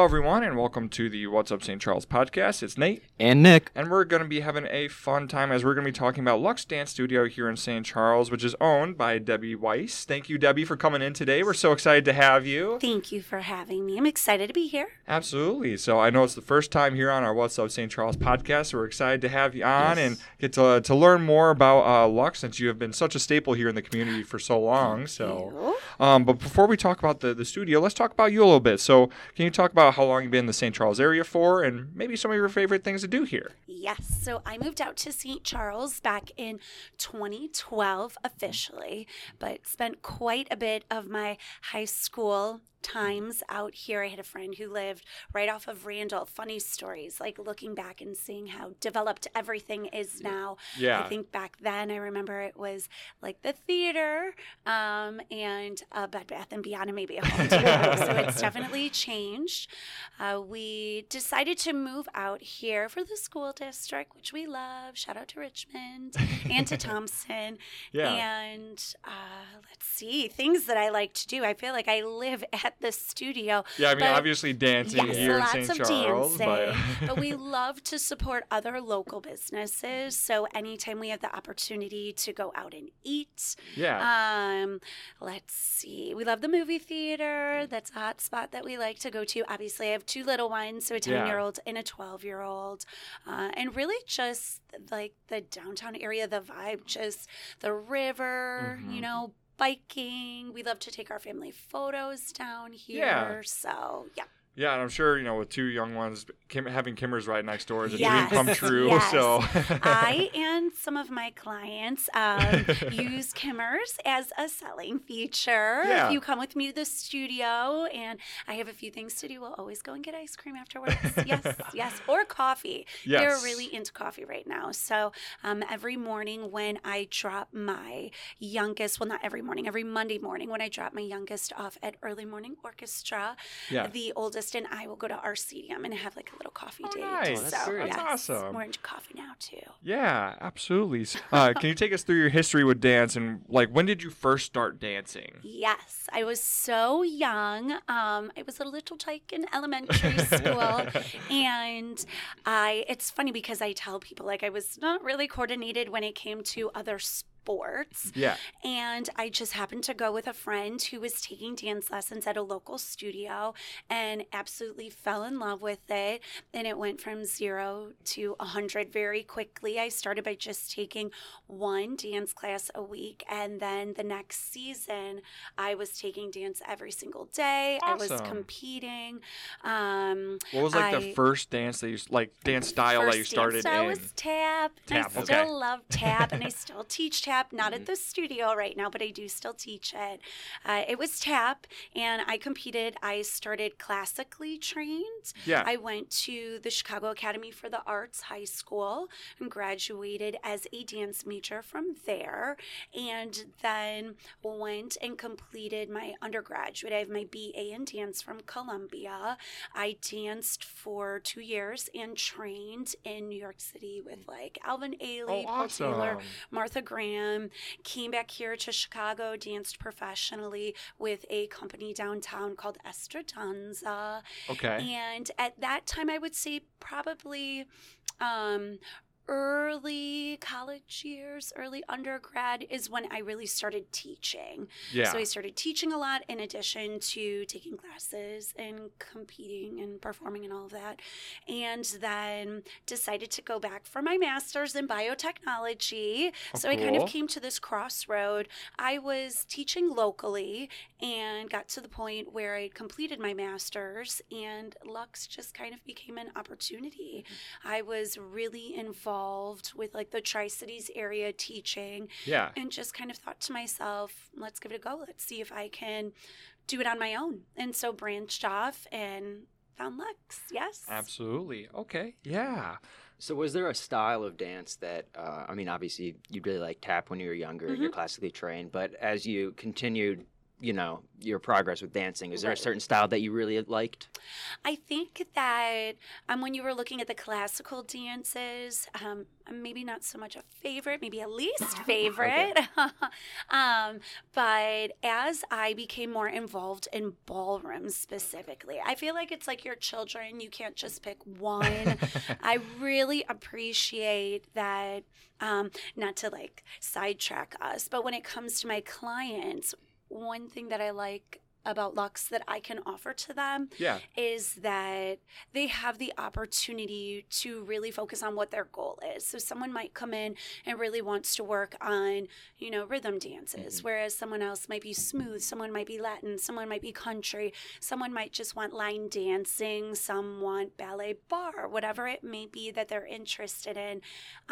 Hello, everyone, and welcome to the What's Up St. Charles podcast. It's Nate. And Nick. And we're going to be having a fun time as we're going to be talking about Lux Dance Studio here in St. Charles, which is owned by Debbie Weiss. Thank you, Debbie, for coming in today. We're so excited to have you. Thank you for having me. I'm excited to be here. Absolutely. So I know it's the first time here on our What's Up St. Charles podcast, so we're excited to have you on and get to learn more about Lux, since you have been such a staple here in the community for so long. But before we talk about the studio, let's talk about you a little bit. So can you talk about how long you've been in the St. Charles area for, and maybe some of your favorite things to do here? Yes. So I moved out to St. Charles back in 2012 officially, but spent quite a bit of my high school times out here. I had a friend who lived right off of Randall. Funny stories, like looking back and seeing how developed everything is now. Yeah. I think back then I remember it was like the theater and a Bed Bath & Beyond and maybe a Home Depot. So it's definitely changed. We decided to move out here for the school district, which we love. Shout out to Richmond and to Thompson. Yeah. And let's see, things that I like to do. I feel like I live at the studio. Yeah, I mean, obviously dancing here in St. Charles. But we love to support other local businesses. So anytime we have the opportunity to go out and eat. Yeah. Let's see. We love the movie theater. That's a hot spot that we like to go to. Obviously, I have two little ones, so a 10-year-old and a 12-year-old. And really just like the downtown area, the vibe, just the river, biking. We love to take our family photos down here. Yeah. So, yeah. Yeah, and I'm sure, with two young ones, having Kimmers right next door is a Yes, dream come true. yes. So I and some of my clients use Kimmers as a selling feature. Yeah. If you come with me to the studio and I have a few things to do, we'll always go and get ice cream afterwards. Yes. Or coffee. Yes. They're really into coffee right now. So every morning when I drop my youngest, well, not every morning, every Monday morning when I drop my youngest off at Early Morning Orchestra, the oldest and I will go to Arcedium and have like a little coffee date. Nice. So, That's awesome. We're into coffee now too. Yeah, absolutely. Can you take us through your history with dance, and when did you first start dancing? Yes, I was so young. I was a little tyke in elementary school, and it's funny because I tell people I was not really coordinated when it came to other sports. Yeah. And I just happened to go with a friend who was taking dance lessons at a local studio and absolutely fell in love with it. And it went from 0 to 100 very quickly. I started by just taking one dance class a week. And then the next season, I was taking dance every single day. Awesome. I was competing. What was the first dance that you dance style that you started dance style in? was tap. Tap, I still love tap, and I still teach tap. Not at the studio right now, but I do still teach it. It was tap, and I competed. I started classically trained. Yeah. I went to the Chicago Academy for the Arts High School and graduated as a dance major from there, and then went and completed my undergraduate. I have my BA in dance from Columbia. I danced for 2 years and trained in New York City with Alvin Ailey, Paul Taylor, Martha Graham. Came back here to Chicago, danced professionally with a company downtown called Estradanza. Okay. And at that time, I would say probably early college years, early undergrad is when I really started teaching. Yeah. So I started teaching a lot in addition to taking classes and competing and performing and all of that. And then decided to go back for my master's in biotechnology. So I kind of came to this crossroad. I was teaching locally and got to the point where I completed my master's, and Lux just kind of became an opportunity. I was really involved with the Tri-Cities area teaching. Yeah. And just kind of thought to myself, let's give it a go. Let's see if I can do it on my own. And so branched off and found Lux. Yes. Absolutely. Okay. Yeah. So was there a style of dance that, obviously you really like tap when you were younger, you're classically trained, but as you continued your progress with dancing? Is there a Right. certain style that you really liked? I think that when you were looking at the classical dances, maybe not so much a favorite, maybe a least favorite. But as I became more involved in ballroom specifically, I feel like it's like your children. You can't just pick one. I really appreciate that, not to like sidetrack us, but when it comes to my clients, one thing that I like about Lux that I can offer to them Yeah. is that they have the opportunity to really focus on what their goal is. So someone might come in and really wants to work on, rhythm dances, whereas someone else might be smooth, someone might be Latin, someone might be country, someone might just want line dancing, some want ballet bar, whatever it may be that they're interested in.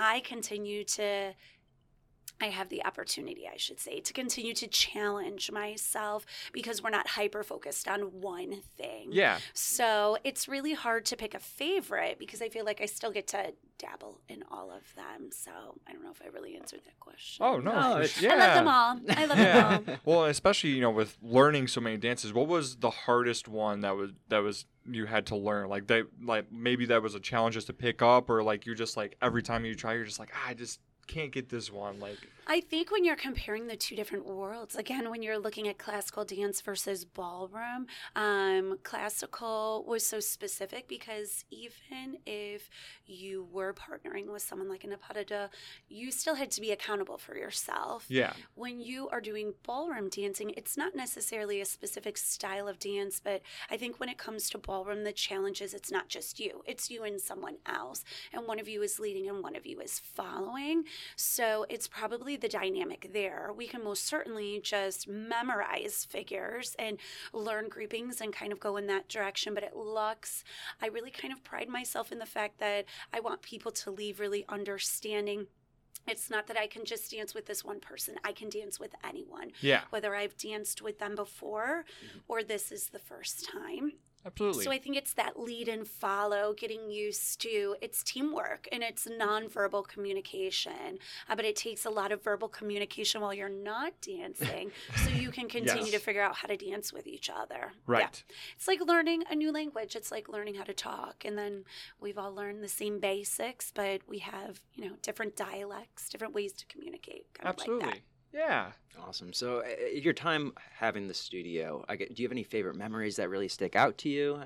I have the opportunity, I should say, to continue to challenge myself because we're not hyper focused on one thing. Yeah. So it's really hard to pick a favorite because I feel like I still get to dabble in all of them. So I don't know if I really answered that question. Oh, no. No, for it's- sure. I love them all. I love them all. Well, especially, with learning so many dances, what was the hardest one that was you had to learn? Like maybe that was a challenge just to pick up, or like you just like every time you try you're just like, I just can't get this one. Like, I think when you're comparing the two different worlds, again, when you're looking at classical dance versus ballroom, classical was so specific because even if you were partnering with someone like an Napada, you still had to be accountable for yourself. yeah. When you are doing ballroom dancing, it's not necessarily a specific style of dance, but I think when it comes to ballroom, the challenge is it's not just you, it's you and someone else. And one of you is leading and one of you is following. So it's probably the dynamic there. We can most certainly just memorize figures and learn groupings and kind of go in that direction. But at Lux, I really kind of pride myself in the fact that I want people to leave really understanding it's not that I can just dance with this one person. I can dance with anyone. Yeah. Whether I've danced with them before or this is the first time. Absolutely. So I think it's that lead and follow, getting used to it's teamwork and it's nonverbal communication. But it takes a lot of verbal communication while you're not dancing so you can continue Yes. to figure out how to dance with each other. Right. Yeah. It's like learning a new language. It's like learning how to talk. And then we've all learned the same basics, but we have, different dialects, different ways to communicate. Kind Absolutely. Of like that. Yeah. Awesome. So your time having the studio, do you have any favorite memories that really stick out to you?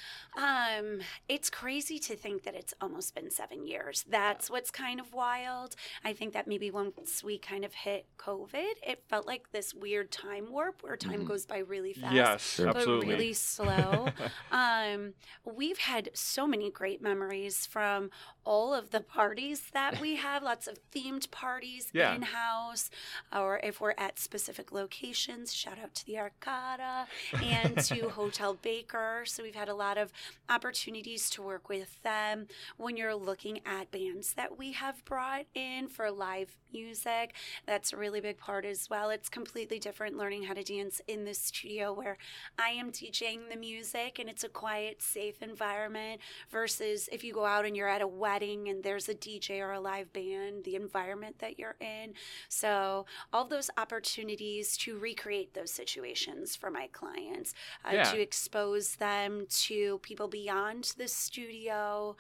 It's crazy to think that it's almost been 7 years. That's what's kind of wild. I think that maybe once we kind of hit COVID, it felt like this weird time warp where time goes by really fast. Yes, But absolutely. really slow. We've had so many great memories from all of the parties that we have, lots of themed parties Yeah. in-house, or if we're at specific locations, shout out to the Arcada and to Hotel Baker. So we've had a lot of opportunities to work with them. When you're looking at bands that we have brought in for live music, that's a really big part as well. It's completely different learning how to dance in the studio where I am teaching the music and it's a quiet, safe environment versus if you go out and you're at a wedding and there's a DJ or a live band, the environment that you're in. So all those opportunities to recreate those situations for my clients, to expose them to people beyond the studio.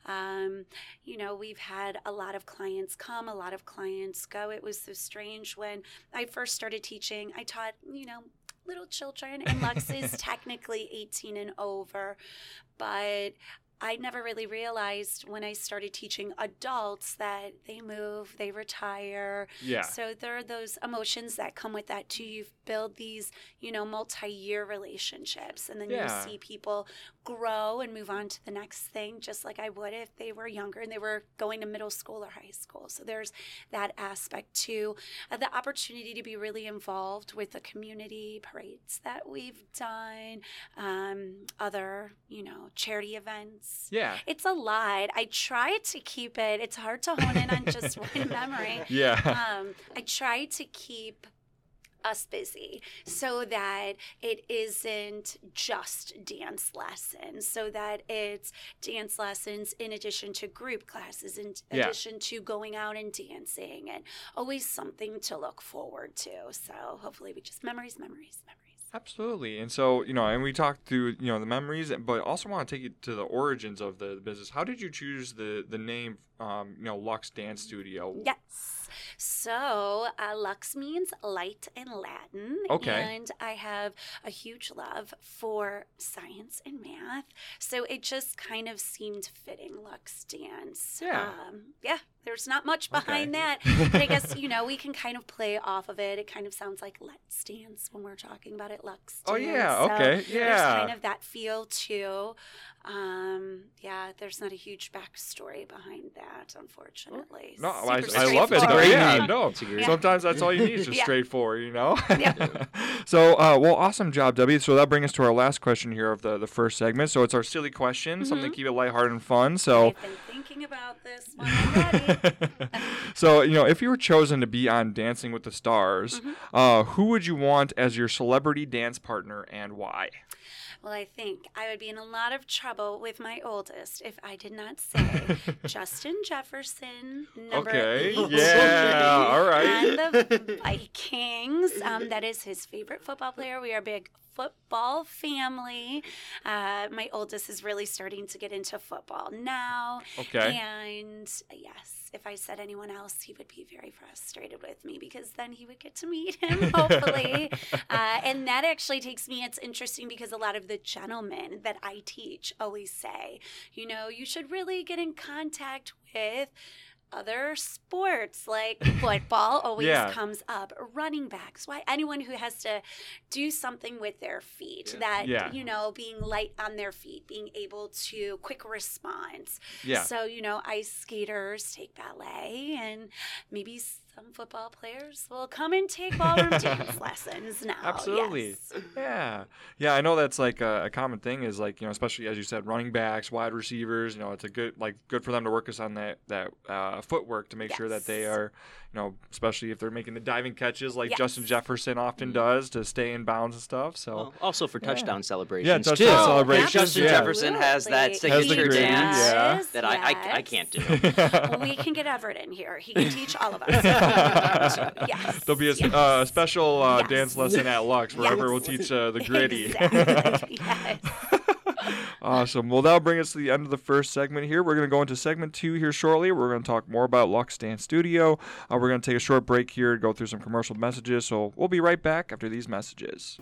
We've had a lot of clients come, a lot of clients go. It was so strange when I first started teaching. I taught, little children, and Lux is technically 18 and over, but I never really realized when I started teaching adults that they move, they retire. Yeah. So there are those emotions that come with that too. You build these, multi-year relationships, and then Yeah. you see people grow and move on to the next thing, just like I would if they were younger and they were going to middle school or high school. So there's that aspect too. The opportunity to be really involved with the community parades that we've done, other, charity events. Yeah. It's a lot. I try to keep it. It's hard to hone in on just one memory. Yeah. I try to keep us busy so that it isn't just dance lessons, so that it's dance lessons in addition to group classes, in addition to going out and dancing, and always something to look forward to. So hopefully we just memories. Absolutely. And so, and we talked through, the memories, but also want to take you to the origins of the business. How did you choose the name, Lux Dance Studio? Yes. So Lux means light in Latin. Okay. And I have a huge love for science and math. So it just kind of seemed fitting, Lux Dance. Yeah. There's not much behind that. But I guess, we can kind of play off of it. It kind of sounds like Let's Dance when we're talking about it, Lux Dance. Oh, yeah. Okay. So yeah. There's kind of that feel, too. There's not a huge backstory behind that, unfortunately. No, Super I love it. straightforward. Though. Yeah, name. no. Sometimes that's all you need is just straightforward, Yeah. So, awesome job, Debbie. So that brings us to our last question here of the first segment. So it's our silly question, something to keep it lighthearted and fun. So I've been thinking about this one already. So, if you were chosen to be on Dancing with the Stars, who would you want as your celebrity dance partner and why? Well, I think I would be in a lot of trouble with my oldest if I did not say Justin Jefferson, number 8. Yeah, all right. And the Vikings. That is his favorite football player. We are a big football family. My oldest is really starting to get into football now. Okay. And yes, if I said anyone else, he would be very frustrated with me because then he would get to meet him, hopefully. And that actually takes me, it's interesting because a lot of the gentlemen that I teach always say, you should really get in contact with other sports, like football always comes up, running backs, why anyone who has to do something with their feet, that, being light on their feet, being able to quick response. Yeah. So, ice skaters take ballet, and maybe some football players will come and take ballroom dance lessons now. Absolutely. Yes. Yeah, I know that's like a common thing is like, especially as you said, running backs, wide receivers, it's a good for them to work us on that footwork to make sure that they are, especially if they're making the diving catches like Justin Jefferson often does to stay in bounds and stuff. So also for touchdown celebrations touchdown too. celebrations. Justin Jefferson has that signature dance that I can't do. We can get Everett in here. He can teach all of us. Yes. There'll be a special dance lesson at Lux where Everett will teach the gritty. Exactly. Yes. Awesome. Well, that'll bring us to the end of the first segment here. We're going to go into segment 2 here shortly. We're going to talk more about Lux Dance Studio. We're going to take a short break here to go through some commercial messages. So we'll be right back after these messages.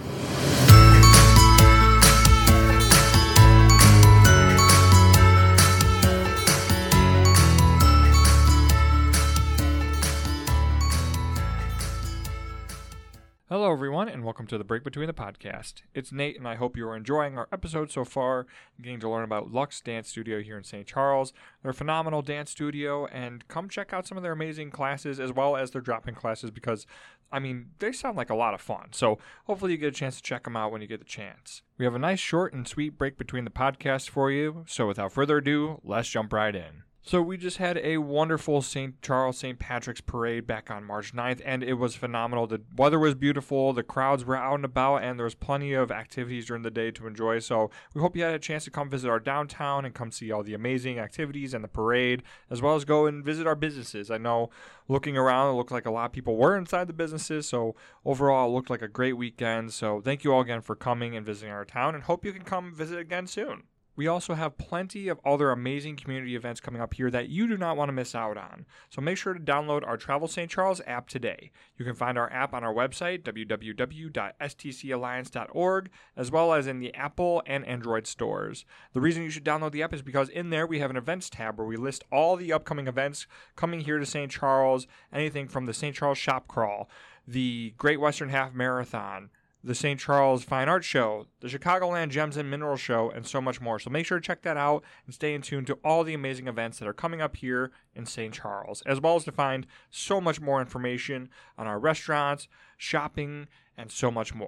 Hello, everyone, and welcome to the Break Between the Podcast. It's Nate, and I hope you are enjoying our episode so far, getting to learn about Lux Dance Studio here in St. Charles. They're a phenomenal dance studio, and come check out some of their amazing classes as well as their drop-in classes because, they sound like a lot of fun. So hopefully you get a chance to check them out when you get the chance. We have a nice, short, and sweet break between the podcasts for you, so without further ado, let's jump right in. So we just had a wonderful St. Charles St. Patrick's Parade back on March 9th, and it was phenomenal. The weather was beautiful, the crowds were out and about, and there was plenty of activities during the day to enjoy. So we hope you had a chance to come visit our downtown and come see all the amazing activities and the parade, as well as go and visit our businesses. I know looking around, it looked like a lot of people were inside the businesses, so overall it looked like a great weekend. So thank you all again for coming and visiting our town, and hope you can come visit again soon. We also have plenty of other amazing community events coming up here that you do not want to miss out on. So make sure to download our Travel St. Charles app today. You can find our app on our website, www.stcalliance.org, as well as in the Apple and Android stores. The reason you should download the app is because in there we have an events tab where we list all the upcoming events coming here to St. Charles, anything from the St. Charles Shop Crawl, the Great Western Half Marathon, the St. Charles Fine Arts Show, the Chicagoland Gems and Minerals Show, and so much more. So make sure to check that out and stay in tune to all the amazing events that are coming up here in St. Charles, as well as to find so much more information on our restaurants, shopping, and so much more.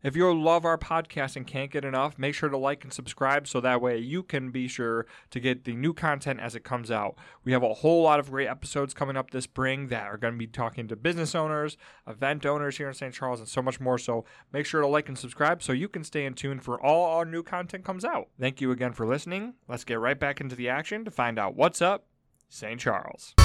If you love our podcast and can't get enough, make sure to like and subscribe so that way you can be sure to get the new content as it comes out. We have a whole lot of great episodes coming up this spring that are going to be talking to business owners, event owners here in St. Charles, and so much more. So make sure to like and subscribe so you can stay in tune for all our new content comes out. Thank you again for listening. Let's get right back into the action to find out what's up, St. Charles.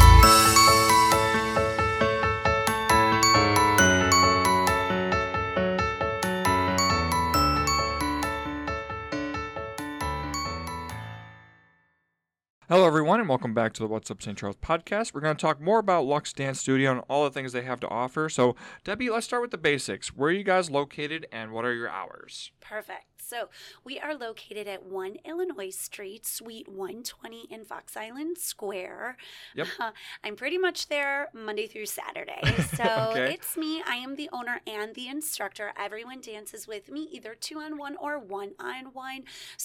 Hello, everyone, and welcome back to the What's Up St. Charles podcast. We're going to talk more about Lux Dance Studio and all the things they have to offer. So, Debbie, let's start with the basics. Where are you guys located, and what are your hours? Perfect. So we are located at 1 Illinois Street, Suite 120 in Fox Island Square. Yep. I'm pretty much there Monday through Saturday. So Okay. It's me. I am the owner and the instructor. Everyone dances with me, either 2-on-1 or 1-on-1.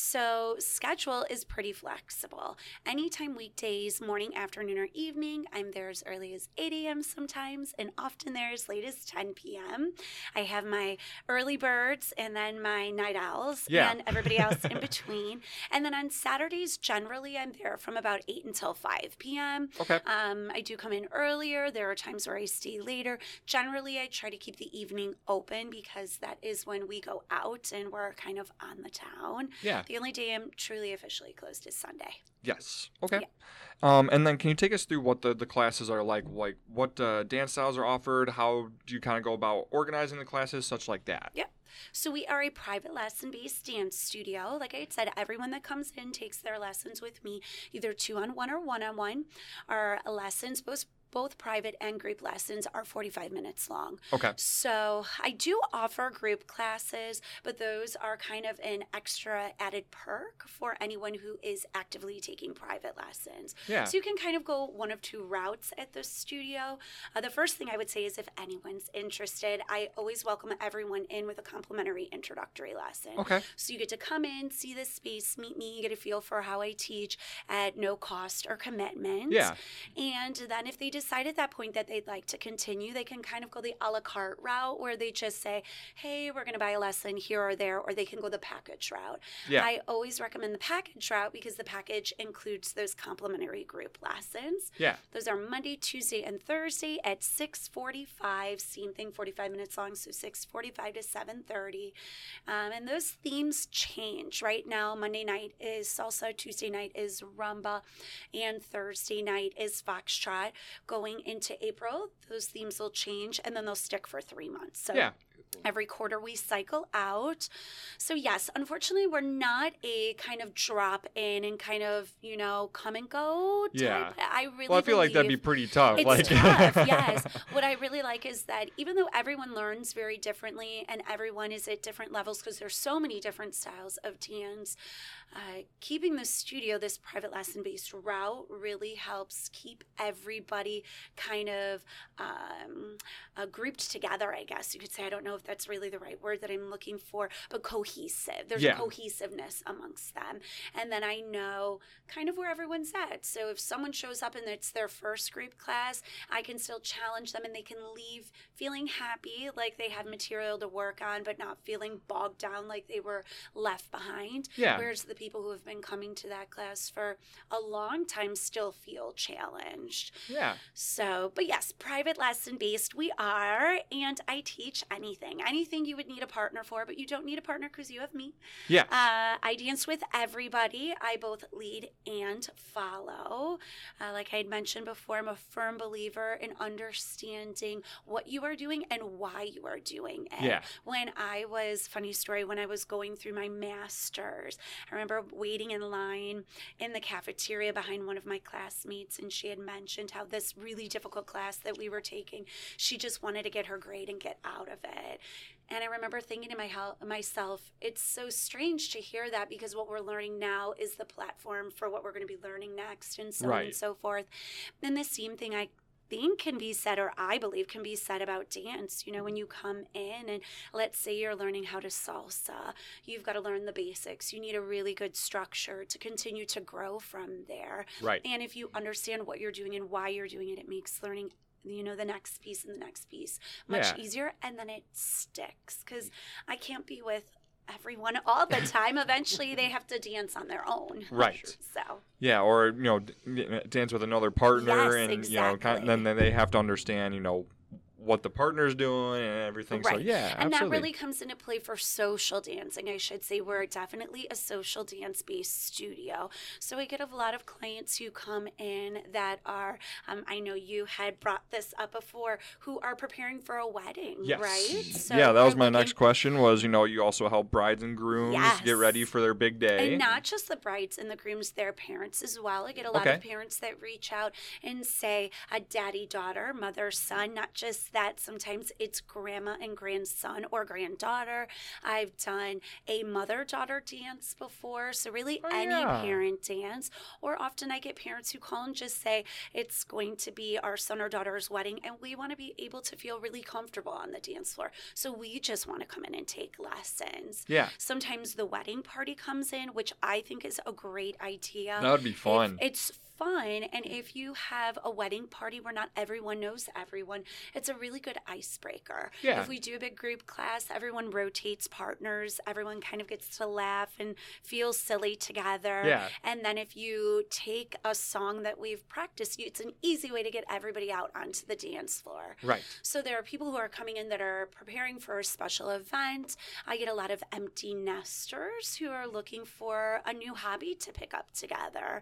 So schedule is pretty flexible. Anytime weekdays, morning, afternoon, or evening, I'm there as early as 8 a.m. sometimes, and often there as late as 10 p.m. I have my early birds and then my night owls. Yeah. And everybody else in between. And then on Saturdays, generally, I'm there from about 8 until 5 p.m. Okay. I do come in earlier. There are times where I stay later. Generally, I try to keep the evening open because that is when we go out and we're kind of on the town. Yeah. The only day I'm truly officially closed is Sunday. Yes. Okay. Yeah. And then can you take us through what the classes are like what dance styles are offered? How do you kind of go about organizing the classes, such like that? Yep. So we are a private lesson-based dance studio. Like I said, everyone that comes in takes their lessons with me, either 2-on-1 or 1-on-1. Our lessons, both private and group lessons, are 45 minutes long. Okay. So I do offer group classes, but those are kind of an extra added perk for anyone who is actively taking private lessons. Yeah. So you can kind of go one of two routes at the studio. The first thing I would say is if anyone's interested, I always welcome everyone in with a complimentary introductory lesson. Okay. So you get to come in, see the space, meet me, get a feel for how I teach at no cost or commitment. Yeah. And then if they decide at that point that they'd like to continue, they can kind of go the a la carte route where they just say, hey, we're going to buy a lesson here or there, or they can go the package route. Yeah. I always recommend the package route because the package includes those complimentary group lessons. Yeah. Those are Monday, Tuesday, and Thursday at 6:45. Same thing, 45 minutes long, so 6:45 to 7:30. And those themes change. Right now, Monday night is salsa, Tuesday night is rumba, and Thursday night is foxtrot. Going into April, those themes will change, and then they'll stick for 3 months. So Yeah. every quarter we cycle out. So yes, unfortunately, we're not a kind of drop in and kind of, come and go type. Yeah. I really Well, I feel like that'd be believe pretty tough. it's tough, yes. What I really like is that even though everyone learns very differently and everyone is at different levels because there's so many different styles of dance, keeping the studio, this private lesson-based route, really helps keep everybody kind of grouped together, I guess you could say. I don't know if that's really the right word that I'm looking for, but cohesive. There's Yeah. a cohesiveness amongst them. And then I know kind of where everyone's at. So if someone shows up and it's their first group class, I can still challenge them and they can leave feeling happy, like they have material to work on, but not feeling bogged down like they were left behind. Yeah. Whereas the people who have been coming to that class for a long time still feel challenged. Yeah. So, but yes, private lesson based we are, and I teach anything you would need a partner for, but you don't need a partner because you have me. Yeah. I dance with everybody. I both lead and follow. Like I had mentioned before, I'm a firm believer in understanding what you are doing and why you are doing it. Yeah. When I was going through my master's, I remember waiting in line in the cafeteria behind one of my classmates, and she had mentioned how this really difficult class that we were taking, she just wanted to get her grade and get out of it. And I remember thinking to myself, it's so strange to hear that because what we're learning now is the platform for what we're going to be learning next, and so on and so forth. And the same thing I think can be said, or I believe can be said about dance. When you come in and let's say you're learning how to salsa, you've got to learn the basics. You need a really good structure to continue to grow from there. Right. And if you understand what you're doing and why you're doing it, it makes learning the next piece and the next piece much Yeah. easier, and then it sticks because I can't be with everyone all the time. Eventually they have to dance on their own. Right. So Yeah, or dance with another partner, Yes, and exactly. then they have to understand what the partner's doing and everything. So Right. yeah, And absolutely. that really comes into play for social dancing, I should say. We're definitely a social dance based studio. So we get a lot of clients who come in that are, I know you had brought this up before, who are preparing for a wedding, Yes. right? So Yeah, that was we're my looking- next question. Was you also help brides and grooms get Yes. ready for their big day. And not just the brides and the grooms, their parents as well. I get a lot Okay. of parents that reach out and say a daddy, daughter, mother, son, not just that. Sometimes it's grandma and grandson or granddaughter. I've done a mother-daughter dance before. So really any yeah. parent dance. Or often I get parents who call and just say, it's going to be our son or daughter's wedding and we want to be able to feel really comfortable on the dance floor. So we just want to come in and take lessons. Yeah, Sometimes the wedding party comes in, which I think is a great idea. that would be fun. It's fun, and if you have a wedding party where not everyone knows everyone, it's a really good icebreaker. Yeah. If we do a big group class, everyone rotates partners, everyone kind of gets to laugh and feel silly together. Yeah. And then if you take a song that we've practiced, it's an easy way to get everybody out onto the dance floor. Right. So there are people who are coming in that are preparing for a special event. I get a lot of empty nesters who are looking for a new hobby to pick up together.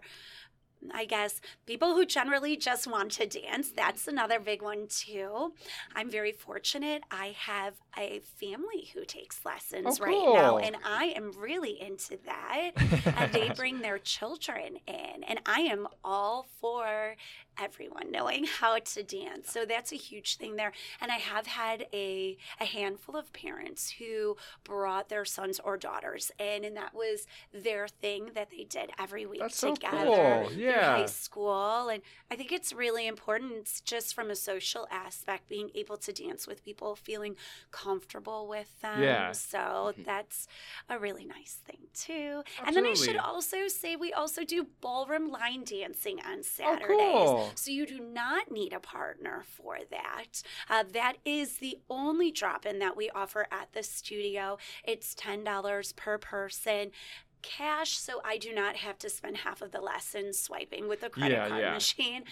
I guess people who generally just want to dance, that's another big one too. I'm very fortunate. I have a family who takes lessons Oh, right now, cool. and I am really into that. And they bring their children in, and I am all for everyone knowing how to dance. So that's a huge thing there. And I have had a handful of parents who brought their sons or daughters in, and that was their thing that they did every week That's so together cool. through Yeah. high school. And I think it's really important. It's just from a social aspect, being able to dance with people, feeling comfortable with them. Yeah. So that's a really nice thing too. And then I should Absolutely. also say we also do ballroom line dancing on Oh, Saturdays. cool. So you do not need a partner for that. That is the only drop-in that we offer at the studio. It's $10 per person. Cash, so I do not have to spend half of the lesson swiping with the credit Yeah, card yeah. machine.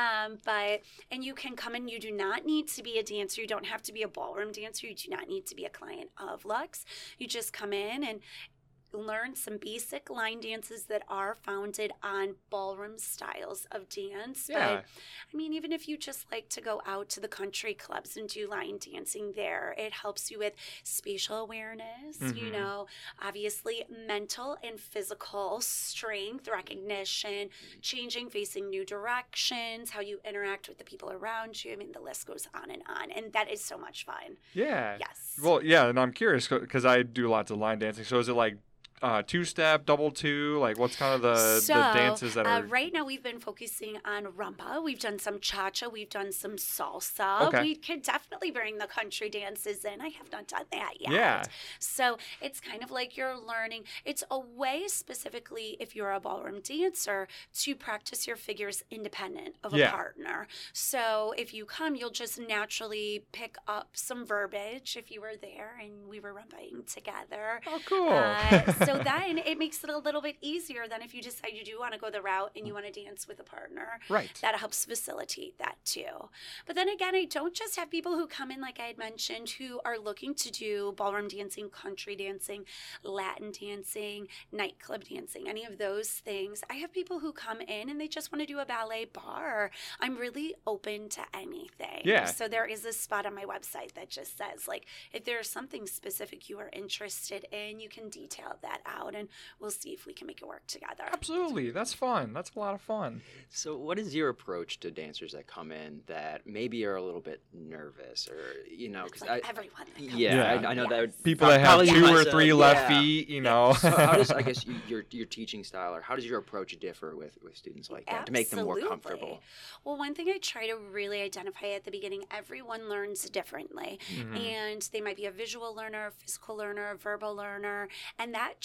And you can come in. You do not need to be a dancer. You don't have to be a ballroom dancer. You do not need to be a client of Lux. You just come in and learn some basic line dances that are founded on ballroom styles of dance. Yeah. But I mean, even if you just like to go out to the country clubs and do line dancing there, it helps you with spatial awareness, Mhm. obviously mental and physical strength, recognition, changing, facing new directions, how you interact with the people around you. I mean, the list goes on. And that is so much fun. Yeah. Yes. Well, yeah, and I'm curious because I do lots of line dancing. So is it like two-step, double two? Like what's kind of the dances that are... right now we've been focusing on rumba. We've done some cha-cha. We've done some salsa. Okay. We could definitely bring the country dances in. I have not done that yet. Yeah. So it's kind of like you're learning. It's a way specifically, if you're a ballroom dancer, to practice your figures independent of a Yeah. partner. So if you come, you'll just naturally pick up some verbiage if you were there and we were rumbaing together. Oh, cool. So then it makes it a little bit easier than if you decide you do want to go the route and you want to dance with a partner. Right. That helps facilitate that too. But then again, I don't just have people who come in, like I had mentioned, who are looking to do ballroom dancing, country dancing, Latin dancing, nightclub dancing, any of those things. I have people who come in and they just want to do a ballet bar. I'm really open to anything. Yeah. So there is a spot on my website that just says, like, if there's something specific you are interested in, you can detail that out and we'll see if we can make it work together. Absolutely. That's fun. That's a lot of fun. So what is your approach to dancers that come in that maybe are a little bit nervous or, It's because like everyone that comes yeah, in. I know that would People that have probably 2 or myself, 3 left yeah. feet, So how does, I guess, your teaching style, or how does your approach differ with students like that to make them more Absolutely. comfortable? Well, one thing I try to really identify at the beginning, everyone learns differently. Mhm. And they might be a visual learner, a physical learner, a verbal learner, and that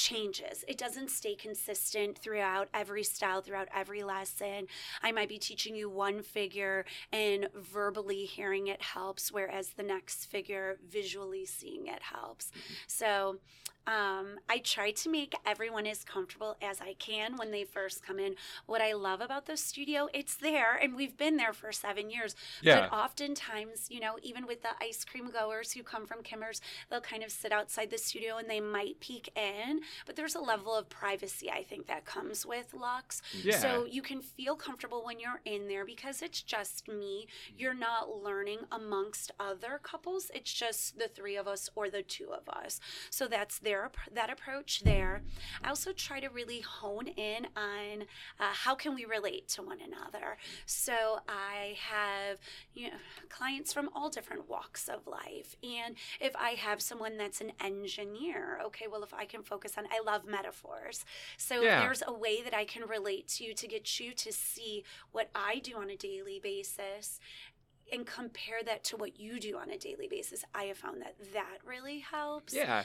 changes. It doesn't stay consistent throughout every style, throughout every lesson. I might be teaching you one figure and verbally hearing it helps, whereas the next figure visually seeing it helps. So I try to make everyone as comfortable as I can when they first come in. What I love about the studio, it's there, and we've been there for 7 years. Yeah. But oftentimes, you know, even with the ice cream goers who come from Kimmer's, they'll kind of sit outside the studio and they might peek in. But there's a level of privacy, I think, that comes with Lux. Yeah. So you can feel comfortable when you're in there because it's just me. You're not learning amongst other couples. It's just the three of us or the two of us. So that's that approach there. I also try to really hone in on how can we relate to one another. So I have clients from all different walks of life. And if I have someone that's an engineer, okay, well, if I can focus on, I love metaphors. So Yeah. there's a way that I can relate to you to get you to see what I do on a daily basis and compare that to what you do on a daily basis. I have found that really helps. Yeah.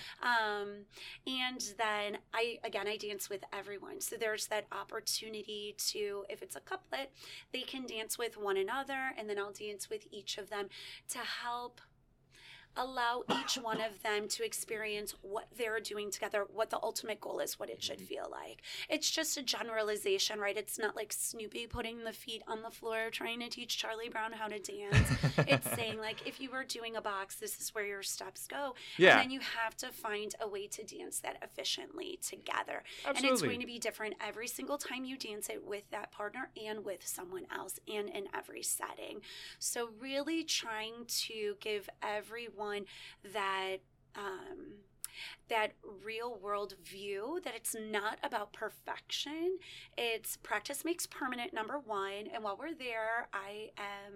And then I dance with everyone. So there's that opportunity to, if it's a couplet, they can dance with one another, and then I'll dance with each of them to help allow each one of them to experience what they're doing together, what the ultimate goal is, what it should feel like. It's just a generalization, right? It's not like Snoopy putting the feet on the floor trying to teach Charlie Brown how to dance. It's saying, like, if you were doing a box, this is where your steps go. Yeah. And then you have to find a way to dance that efficiently together. And it's Absolutely. going to be different every single time you dance it with that partner and with someone else and in every setting. So really trying to give everyone that that real world view, that it's not about perfection. It's practice makes permanent, number one. And while we're there, I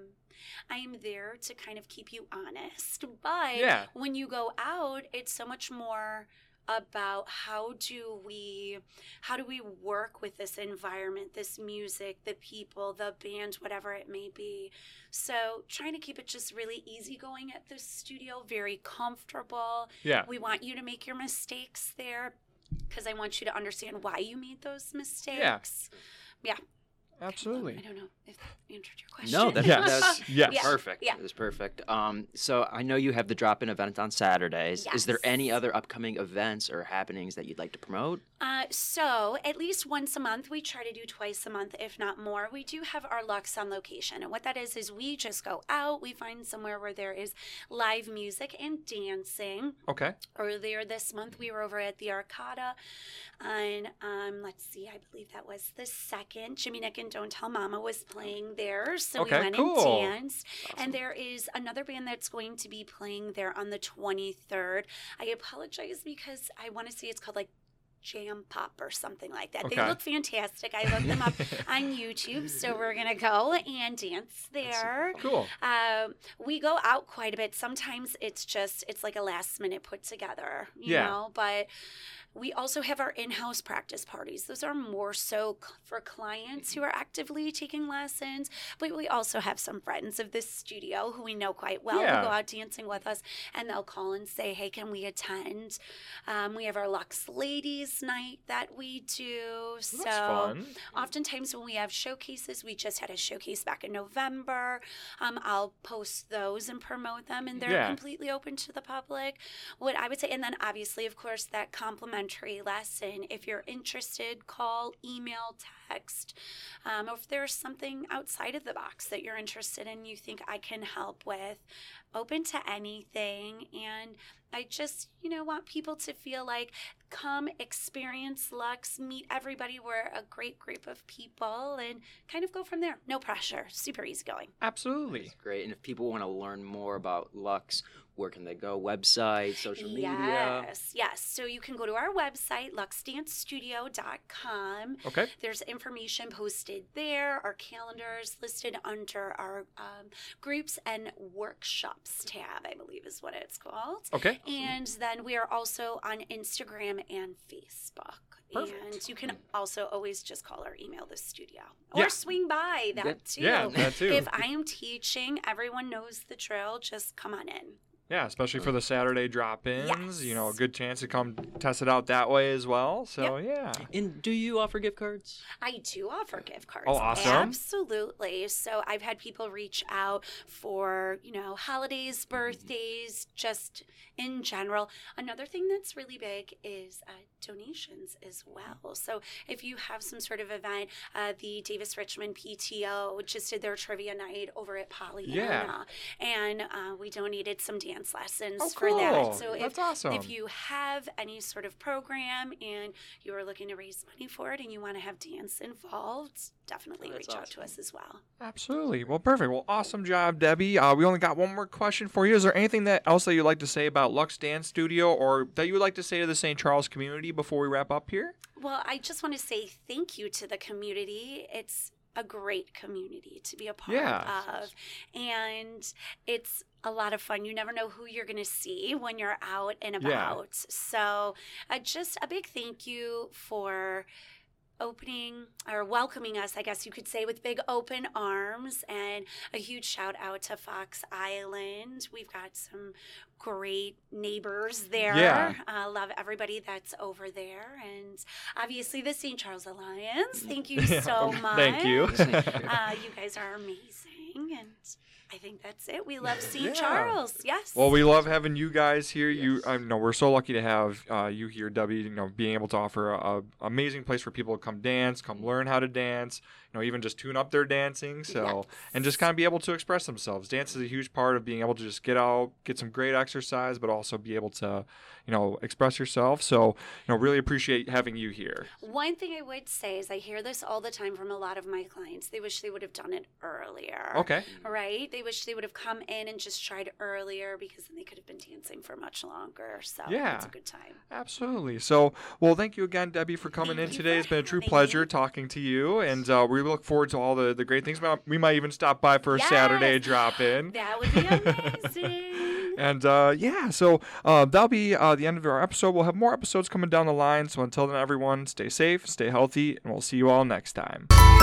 am there to kind of keep you honest. But Yeah. when you go out, it's so much more about how do we work with this environment, this music, the people, the band, whatever it may be. So trying to keep it just really easygoing at the studio, very comfortable. Yeah. We want you to make your mistakes there because I want you to understand why you made those mistakes. Yeah. Absolutely. I don't know if that answered your question. No, that's, Yes. that's Yes. perfect. Yeah. That's perfect. So I know you have the drop-in event on Saturdays. Is there Yes. any other upcoming events or happenings that you'd like to promote? So at least once a month, we try to do twice a month, if not more. We do have our Lux on location. And what that is we just go out, we find somewhere where there is live music and dancing. Okay. Earlier this month, we were over at the Arcada on, I believe that was the 2nd. Jimmy Nick and Don't Tell Mama was playing there. So Okay, we went cool. and danced. And there is another band that's going to be playing there on the 23rd. I apologize because I want to say it's called like Jam Pop or something like that. Okay. They look fantastic. I looked them up on YouTube, so we're going to go and dance there. Cool. We go out quite a bit. Sometimes it's like a last minute put together, you Yeah. know, but we also have our in-house practice parties. Those are more so for clients who are actively taking lessons, but we also have some friends of this studio who we know quite well Yeah. who go out dancing with us, and they'll call and say, hey, can we attend? We have our Lux Ladies night that we do. So That's fun. oftentimes when we have showcases, we just had a showcase back in November. I'll post those and promote them, and they're Yeah. completely open to the public. What I would say, and then obviously, of course, that complimentary lesson. If you're interested, call, email, text. Or if there's something outside of the box that you're interested in, you think I can help with, open to anything. And I just, want people to feel like, come experience Lux, meet everybody. We're a great group of people and kind of go from there. No pressure, super easygoing. Absolutely. That's great. And if people want to learn more about Lux, where can they go? Website, social media? Yes. So you can go to our website, luxdancestudio.com. Okay. There's information posted there. Our calendar is listed under our groups and workshops tab, I believe is what it's called. Okay. And then we are also on Instagram and Facebook. Perfect. And you can also always just call or email the studio. Yeah. Or swing by that too. Yeah, that too. If I am teaching, everyone knows the drill. Just come on in. Yeah, especially for the Saturday drop-ins. Yes. You know, a good chance to come test it out that way as well. So, yeah. And do you offer gift cards? I do offer gift cards. Oh, awesome. Absolutely. So I've had people reach out for, holidays, birthdays, just in general. Another thing that's really big is donations as well. So if you have some sort of event, the Davis Richmond PTO just did their trivia night over at Pollyanna. And we donated some dance lessons for cool. that. So That's awesome. if you have any sort of program and you are looking to raise money for it and you want to have dance involved, definitely reach out to us as well. Absolutely. Well, perfect. Well, awesome job, Debbie. We only got one more question for you. Is there anything else that you'd like to say about Lux Dance Studio or that you would like to say to the St. Charles community before we wrap up here? Well, I just want to say thank you to the community. It's a great community to be a part of. And it's a lot of fun. You never know who you're going to see when you're out and about. So just a big thank you for opening or welcoming us, I guess you could say, with big open arms, and a huge shout out to Fox Island. We've got some great neighbors there. Yeah. Love everybody that's over there, and obviously the St. Charles Alliance. Thank you so much. Thank you. You guys are amazing, and I think that's it. We love St. Charles. Yes. Well, we love having you guys here. We're so lucky to have you here, Debbie. Being able to offer a amazing place for people to come dance, come learn how to dance. Even just tune up their dancing. So and just kind of be able to express themselves. Dance is a huge part of being able to just get out, get some great exercise, but also be able to, express yourself. So, really appreciate having you here. One thing I would say is I hear this all the time from a lot of my clients. They wish they would have done it earlier. Okay. Right? They wish they would have come in and just tried earlier, because then they could have been dancing for much longer. So it's a good time. Absolutely. So, well, thank you again, Debbie, for coming in today. It's been a true pleasure talking to you. And we look forward to all the great things. We might even stop by for a Saturday drop-in. That would be amazing. And so that'll be the end of our episode. We'll have more episodes coming down the line. So until then, everyone, stay safe, stay healthy, and we'll see you all next time.